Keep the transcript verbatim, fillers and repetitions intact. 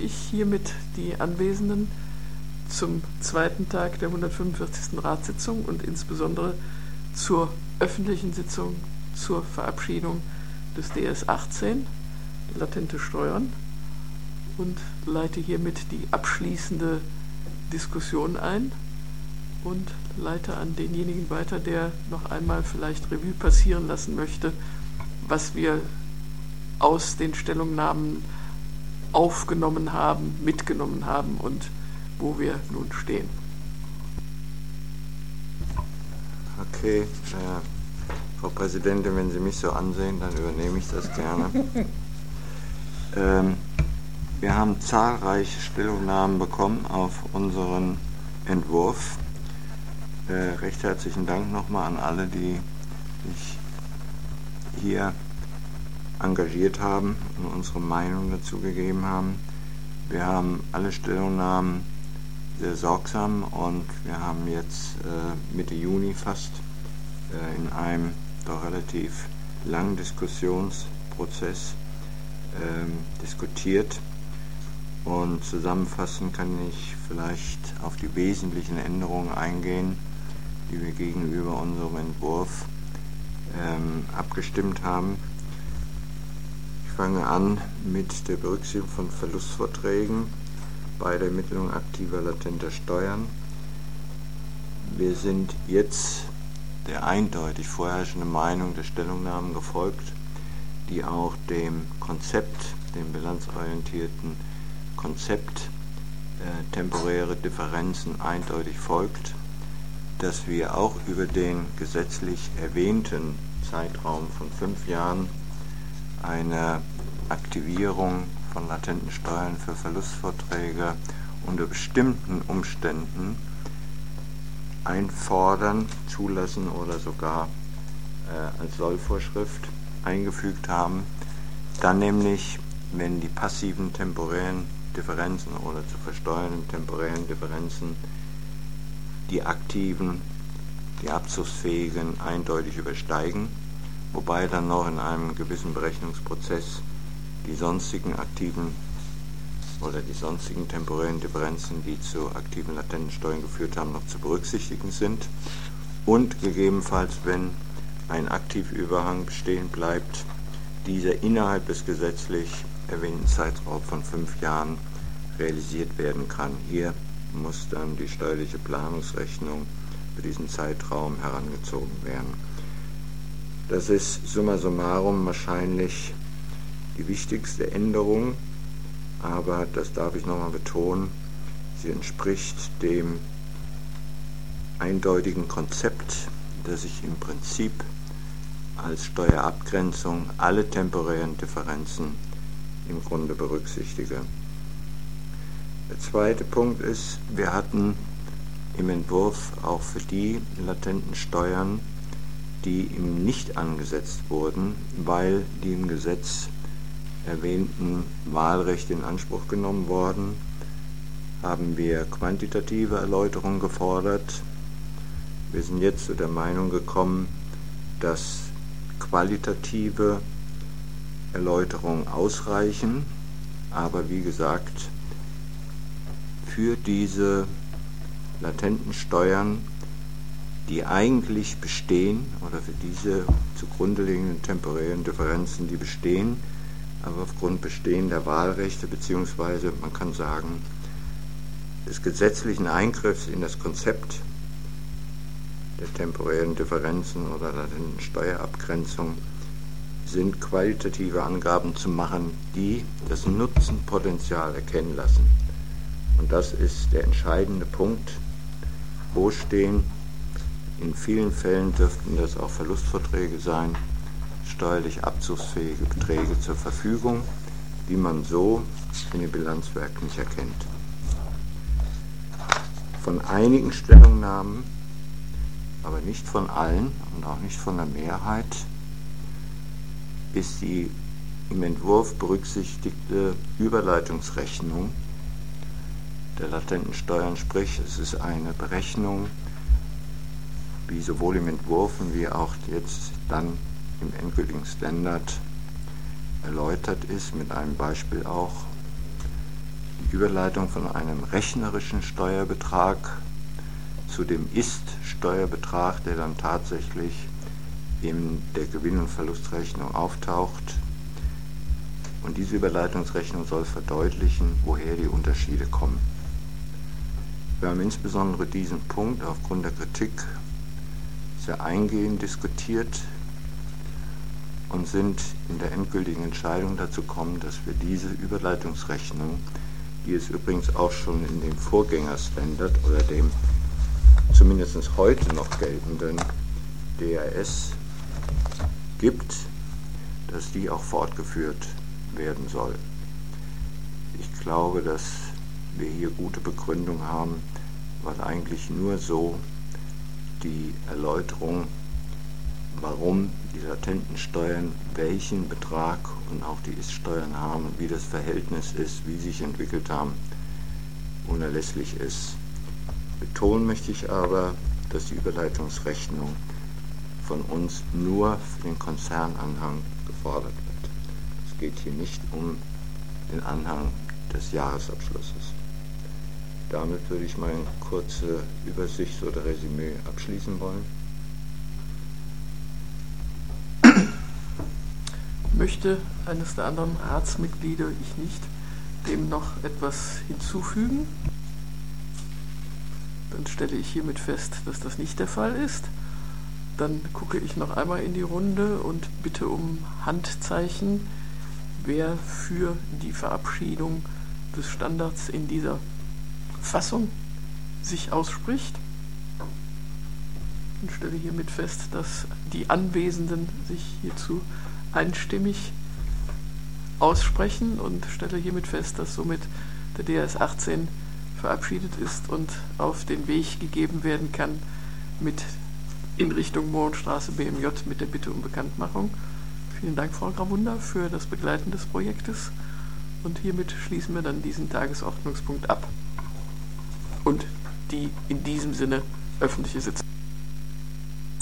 ich hiermit die Anwesenden zum zweiten Tag der hundertfünfundvierzigsten Ratssitzung und insbesondere zur öffentlichen Sitzung zur Verabschiedung des D S achtzehn, latente Steuern, und leite hiermit die abschließende Diskussion ein und leite an denjenigen weiter, der noch einmal vielleicht Revue passieren lassen möchte, was wir aus den Stellungnahmen aufgenommen haben, mitgenommen haben und wo wir nun stehen. Okay, äh, Frau Präsidentin, wenn Sie mich so ansehen, dann übernehme ich das gerne. ähm, wir haben zahlreiche Stellungnahmen bekommen auf unseren Entwurf. Äh, recht herzlichen Dank nochmal an alle, die sich hier engagiert haben und unsere Meinung dazu gegeben haben. Wir haben alle Stellungnahmen sehr sorgsam und wir haben jetzt äh, Mitte Juni fast äh, in einem doch relativ langen Diskussionsprozess äh, diskutiert. Und zusammenfassend kann ich vielleicht auf die wesentlichen Änderungen eingehen, die wir gegenüber unserem Entwurf ähm, abgestimmt haben. Ich fange an mit der Berücksichtigung von Verlustverträgen bei der Ermittlung aktiver latenter Steuern. Wir sind jetzt der eindeutig vorherrschenden Meinung der Stellungnahmen gefolgt, die auch dem Konzept, dem bilanzorientierten Konzept äh, temporäre Differenzen eindeutig folgt, dass wir auch über den gesetzlich erwähnten Zeitraum von fünf Jahren eine Aktivierung von latenten Steuern für Verlustverträge unter bestimmten Umständen einfordern, zulassen oder sogar äh, als Sollvorschrift eingefügt haben. Dann nämlich, wenn die passiven temporären Differenzen oder zu versteuernden temporären Differenzen die aktiven, die abzugsfähigen eindeutig übersteigen, wobei dann noch in einem gewissen Berechnungsprozess die sonstigen aktiven oder die sonstigen temporären Differenzen, die zu aktiven latenten Steuern geführt haben, noch zu berücksichtigen sind, und gegebenenfalls, wenn ein Aktivüberhang bestehen bleibt, dieser innerhalb des gesetzlich erwähnten Zeitraums von fünf Jahren realisiert werden kann. Hier muss dann die steuerliche Planungsrechnung für diesen Zeitraum herangezogen werden. Das ist summa summarum wahrscheinlich die wichtigste Änderung, aber das darf ich nochmal betonen, sie entspricht dem eindeutigen Konzept, das ich im Prinzip als Steuerabgrenzung alle temporären Differenzen im Grunde berücksichtige. Der zweite Punkt ist, wir hatten im Entwurf auch für die latenten Steuern, die ihm nicht angesetzt wurden, weil die im Gesetz erwähnten Wahlrechte in Anspruch genommen worden, haben wir quantitative Erläuterungen gefordert. Wir sind jetzt zu der Meinung gekommen, dass qualitative Erläuterungen ausreichen, aber wie gesagt, für diese latenten Steuern, die eigentlich bestehen, oder für diese zugrunde liegenden temporären Differenzen, die bestehen, aber aufgrund bestehender Wahlrechte beziehungsweise, man kann sagen, des gesetzlichen Eingriffs in das Konzept der temporären Differenzen oder latenten Steuerabgrenzung sind qualitative Angaben zu machen, die das Nutzenpotenzial erkennen lassen. Und das ist der entscheidende Punkt. Wo stehen, in vielen Fällen dürften das auch Verlustverträge sein, steuerlich abzugsfähige Beträge zur Verfügung, die man so in dem Bilanzwerk nicht erkennt. Von einigen Stellungnahmen, aber nicht von allen und auch nicht von der Mehrheit, ist die im Entwurf berücksichtigte Überleitungsrechnung der latenten Steuern, sprich es ist eine Berechnung, wie sowohl im Entwurf wie auch jetzt dann im endgültigen Standard erläutert ist, mit einem Beispiel auch, Überleitung von einem rechnerischen Steuerbetrag zu dem Ist-Steuerbetrag, der dann tatsächlich in der Gewinn- und Verlustrechnung auftaucht. Und diese Überleitungsrechnung soll verdeutlichen, woher die Unterschiede kommen. Wir haben insbesondere diesen Punkt aufgrund der Kritik sehr eingehend diskutiert und sind in der endgültigen Entscheidung dazu gekommen, dass wir diese Überleitungsrechnung, die es übrigens auch schon in dem Vorgängerstandard oder dem zumindest heute noch geltenden D R S gibt, dass die auch fortgeführt werden soll. Ich glaube, dass wir hier gute Begründung haben, weil eigentlich nur so die Erläuterung, warum die latenten Steuern welchen Betrag und auch die Ist-Steuern haben, wie das Verhältnis ist, wie sie sich entwickelt haben, unerlässlich ist. Betonen möchte ich aber, dass die Überleitungsrechnung von uns nur für den Konzernanhang gefordert wird. Es geht hier nicht um den Anhang des Jahresabschlusses. Damit würde ich meine kurze Übersicht oder Resümee abschließen wollen. Möchte eines der anderen Ratsmitglieder, ich nicht, dem noch etwas hinzufügen? Dann stelle ich hiermit fest, dass das nicht der Fall ist. Dann gucke ich noch einmal in die Runde und bitte um Handzeichen, wer für die Verabschiedung des Standards in dieser Fassung sich ausspricht. Und stelle hiermit fest, dass die Anwesenden sich hierzu einstimmig aussprechen und stelle hiermit fest, dass somit der D R S achtzehn verabschiedet ist und auf den Weg gegeben werden kann mit in Richtung Mohrenstraße B M J mit der Bitte um Bekanntmachung. Vielen Dank, Frau Gravunda, für das Begleiten des Projektes und hiermit schließen wir dann diesen Tagesordnungspunkt ab und die in diesem Sinne öffentliche Sitzung.